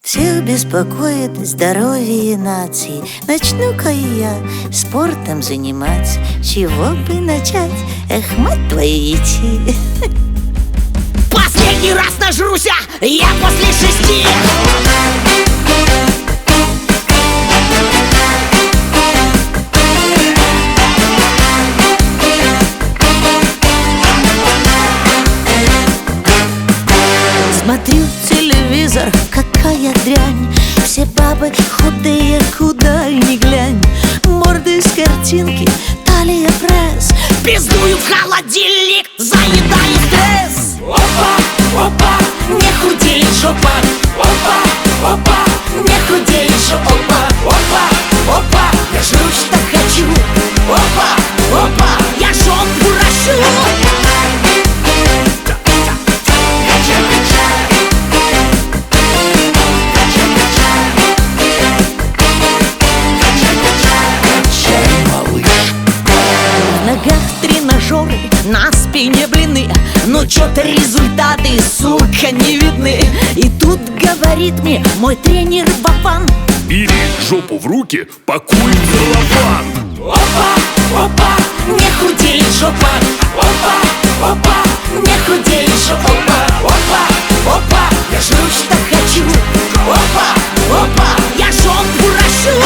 Всех беспокоит здоровье нации. Начну-ка я спортом заниматься. Чего бы начать? Эх, мать твою идти. Последний раз нажруся я после 6. Смотрю телевизор, какая дрянь. Все бабы худые, куда ни глянь. Морды с картинки, талия пресс. Пиздую в холодильник, заедаю стресс. Опа, опа, не худеет жопа. Опа, опа, не худеет жопа. Опа, опа, я жру, что хочу. Опа, опа, я жопу ращу. Тренажеры, на спине блины. Но чё-то результаты, сука, не видны. И тут говорит мне мой тренер Вован: бери жопу в руки, пакуй в целлофан. Опа, опа, не худеет жопа. Опа, опа, не худеет жопа. Опа, опа, я жру, что хочу. Опа, опа, я жопу ращу.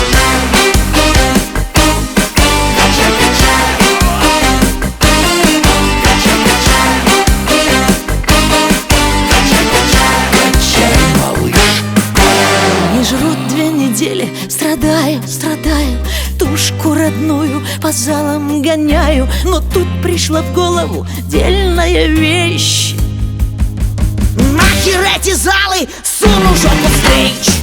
Жрут 2 недели, страдаю, тушку родную по залам гоняю. Но тут пришла в голову дельная вещь. Нахер эти залы, суну жопу в стрейч.